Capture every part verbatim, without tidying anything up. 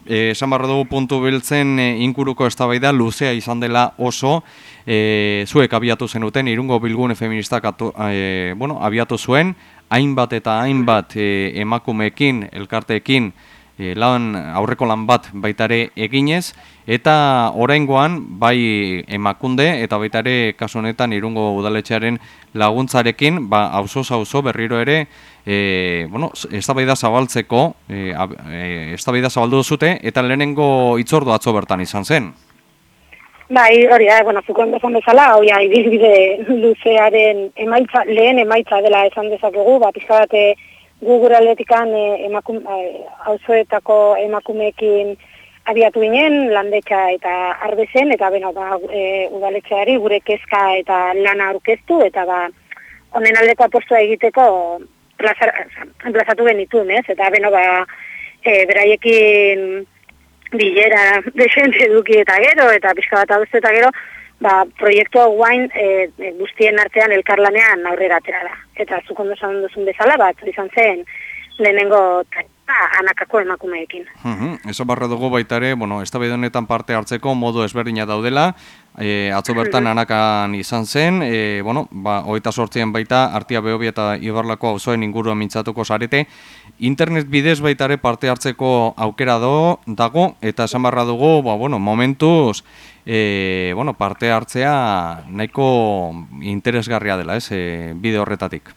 eh, esan barra dugu puntu beltzen eh, inguruko eztabaida luzea izan dela oso, eh, zuek abiatu zenuten, Irungo Bilgune Feministak atu, eh, bueno, abiatu zuen, hainbat eta hainbat eh, emakumeekin, elkarteekin, E, lan, aurreko lan bat baitare eginez, eta oraingoan bai Emakunde eta baitare kasu honetan Irungo udaletxearen laguntzarekin, ba auzoz auzo berriro ere, e, bueno, eztabaida zabaltzeko, e, e, eztabaida zabaldu duzute eta lehenengo hitzordu atzo bertan izan zen. Bai, hori da, bueno, zuko esan bezala, hori da, ibilbide luzearen emaitza, lehen emaitza dela esan dezakegu, ba, pixka bate gu gure aldetikan e, emakum, e, auzoetako emakumeekin abiatu ginen, landetxa eta arbezen, eta beno, ba, e, udaletxeari gure kezka eta lana aurkeztu, eta ba, honen aldeko apostua egiteko plazar, plazatu genituen, ez? Eta beno, ba, e, beraiekin bilera desente eduki eta gero, eta pixka bat adostu eta gero, ba, proiektu hau guain e, e, guztien artean elkarlanean aurrera atera da. Eta zuk ondo esan duzun bezala, bat izan zen lehenengo anakako emakumeekin. Uh-huh. Eso barra dugu baitare, bueno, eztabaida honetan parte hartzeko modu ezberdina daudela, e, atzo bertan anakan izan zen, e, bueno, ba, hogeita sortzian baita, Artia Behobia eta Ibarlako auzoen inguruan mintzatuko zarete, internet bidez baitare parte hartzeko aukera do, dago, eta esan barra dugu, ba, bueno, momentuz, e, bueno, parte hartzea nahiko interesgarria dela, ez, e, bide horretatik.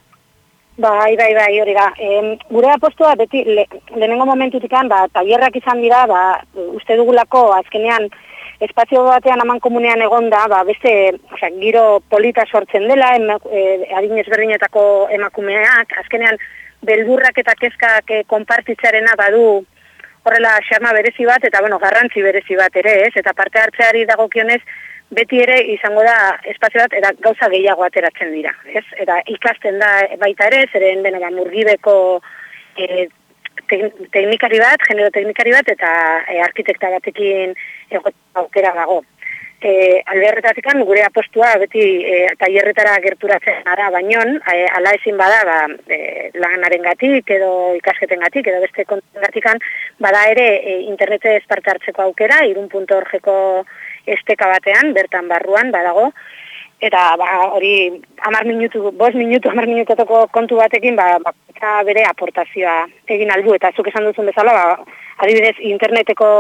Bai, bai, bai, hori da. E, gure apostua beti le, lehenengo momentutikan, ba, tailerrak izan dira, ba, uste dugulako azkenean espazio batean aman komunean egonda, ba, beste, osea, giro polita sortzen dela, ema, e, adin ezberdinetako emakumeak, azkenean beldurrak eta kezkak e, konpartitzearena badu horrela xarma berezi bat, eta bueno, garrantzi berezi bat ere, ez? Eta parte hartzeari dagokionez, beti ere izango da espazio bat, eta gauza gehiago ateratzen dira, ez? Eta ikasten da baita ere, zeren beno, ba, murgibeko e, teknikari bat, genero teknikari bat, eta e, arkitekta batekin aukera dago. E, alberretatikan gure apostua beti e, tailerretara gerturatzen ara bainon, e, ala ezin bada ba, e, lanaren gatik edo ikasketen gatik edo beste konten gatikan, bada ere e, internetez parte hartzeko aukera, irun puntu orgeko esteka batean, bertan barruan badago, eta ba, hori hamar minutu, bost minutu, hamar minututako kontu batekin, ba, ba, bere aportazioa egin aldu, eta zuk esan duzun bezala, ba, adibidez interneteko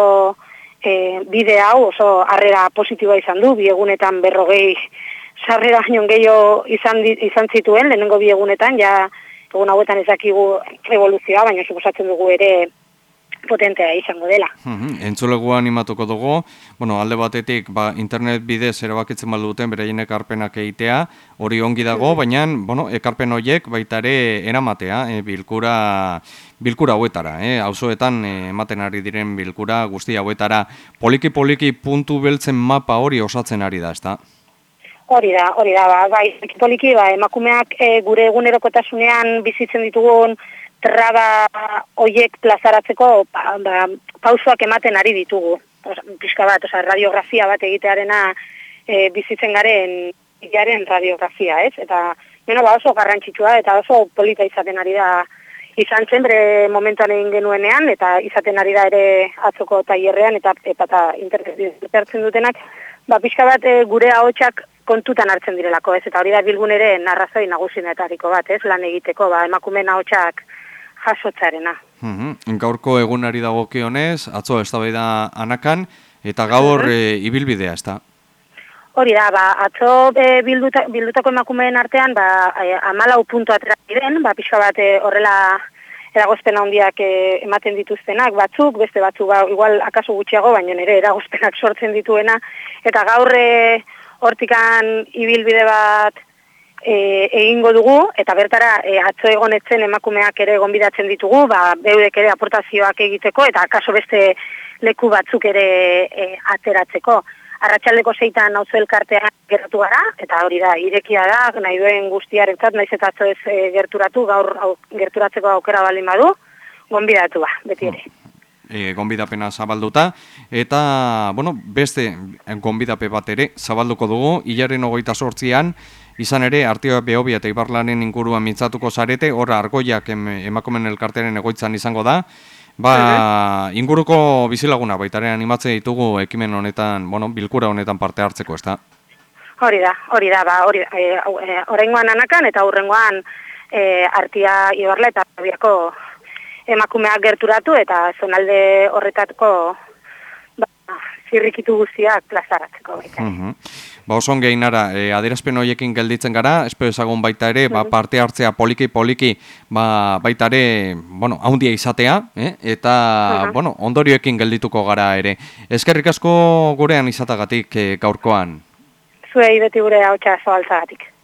E, bide hau oso harrera positiboa izan du, biegunetan berrogei sarrera baino gehiago izan, izan zituen, lehenengo biegunetan, ja egun hauetan ezakigu evoluzioa, baina suposatzen dugu ere potentea izango dela. Uh-huh. Entzulegua animatuko dugu, bueno, alde batetik ba, internet bidez erabakitzen balduten beraien ekarpenak egitea, hori ongi dago, baina bueno, ekarpen horiek baita ere eramatea, e, bilkura bilkura hauetara, eh? Auzoetan eh, ematen ari diren bilkura guzti hauetara, poliki-poliki puntu beltzen mapa hori osatzen ari da, ezta? Hori da, hori da, ba, bai, poliki, ba, emakumeak e, gure egunerokotasunean bizitzen ditugun traba hoiek plazaratzeko ba, ba, pausoak ematen ari ditugu. Osa, pixka bat, osa, radiografia bat egitearena e, bizitzen garen garen radiografia, ez? Eta beno, ba, oso garrantzitsua eta oso polita izaten ari da izan zen bere momentuan egin genuenean, eta izaten ari da ere atzoko tailerrean eta eta internet hartzen dutenak, ba, pixka bat e, gure ahotsak kontutan hartzen direlako, ez? Eta hori da Bilgun ere narrazoi nagusienetariko bat, ez? Lan egiteko, ba, emakumeen ahotsak jasotzarena. Uh-huh. Gaurko egunari dagokionez, atzo eztabaida anakan, eta gaur uh-huh. e, ibilbidea, ezta? Hori da, ba, atzo e, bilduta, bildutako emakumeen artean, ba, e, amalau puntu atera diren, ba, pixka bat e, horrela eragozpena handiak e, ematen dituztenak, batzuk, beste batzuk, ba, igual akaso gutxiago, baina nire eragozpenak sortzen dituena, eta gaur e, hortikan ibilbide bat e, egingo dugu, eta bertara e, atzo egonetzen emakumeak ere gonbidatzen ditugu, ba, beudek ere aportazioak egiteko, eta akaso beste leku batzuk ere e, ateratzeko. Arratsaldeko seitan auzo elkartean geratu gara, eta hori da, irekia da, nahi duen guztiarentzat, naiz eta atzo ez e, gerturatu, gaur au, gerturatzeko aukera baldin badu, gonbidatu ba, beti ere. E, gonbidapena zabalduta, eta, bueno, beste gonbidape bat ere zabalduko dugu, hilaren hogeita sortzian, izan ere, Artia Behobia eta Ibarlanen inguruan mintzatuko zarete, hor argoiak em, emakumen elkarteren egoitzan izango da, Ba, inguruko bizilaguna baitaren animatzea ditugu ekimen honetan, bueno, bilkura honetan parte hartzeko, ezta? Hori da, hori da, ba, hori, e, e, oraingoan anakan eta hurrengoan e, Artia Ibarla eta Biako emakumeak gerturatu eta zonalde horretako ba, zirrikitu guztiak plazaratzeko baita. Uh-huh. Ba, oso ongi Ainara, e, adierazpen horiekin gelditzen gara, espero ezagun baita ere, ba, parte hartzea poliki-poliki ba, baita ere, bueno, haundia izatea, eh? eta, uh-huh. bueno, ondorioekin geldituko gara ere. Eskerrik asko gurean izatagatik e, gaurkoan. Zuei beti gure hautsa zabaltzagatik.